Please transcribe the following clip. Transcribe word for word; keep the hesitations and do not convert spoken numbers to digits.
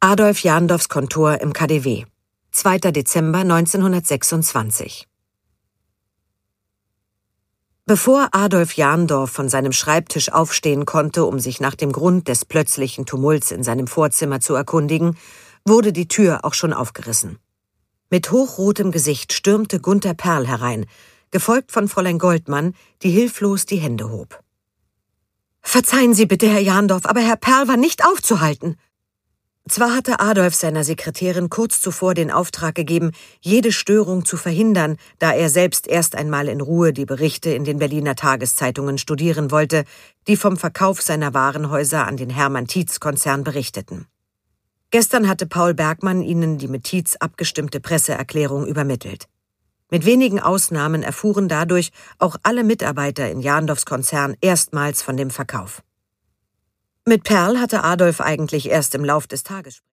Adolf Jandorfs Kontor im K D W. zweiter Dezember neunzehnhundertsechsundzwanzig. Bevor Adolf Jandorf von seinem Schreibtisch aufstehen konnte, um sich nach dem Grund des plötzlichen Tumults in seinem Vorzimmer zu erkundigen, wurde die Tür auch schon aufgerissen. Mit hochrotem Gesicht stürmte Gunther Perl herein, gefolgt von Fräulein Goldmann, die hilflos die Hände hob. »Verzeihen Sie bitte, Herr Jandorf, aber Herr Perl war nicht aufzuhalten.« Zwar hatte Adolf seiner Sekretärin kurz zuvor den Auftrag gegeben, jede Störung zu verhindern, da er selbst erst einmal in Ruhe die Berichte in den Berliner Tageszeitungen studieren wollte, die vom Verkauf seiner Warenhäuser an den Hermann-Tietz-Konzern berichteten. Gestern hatte Paul Bergmann ihnen die mit Tietz abgestimmte Presseerklärung übermittelt. Mit wenigen Ausnahmen erfuhren dadurch auch alle Mitarbeiter in Jandorfs Konzern erstmals von dem Verkauf. Mit Perl hatte Adolf eigentlich erst im Lauf des Tages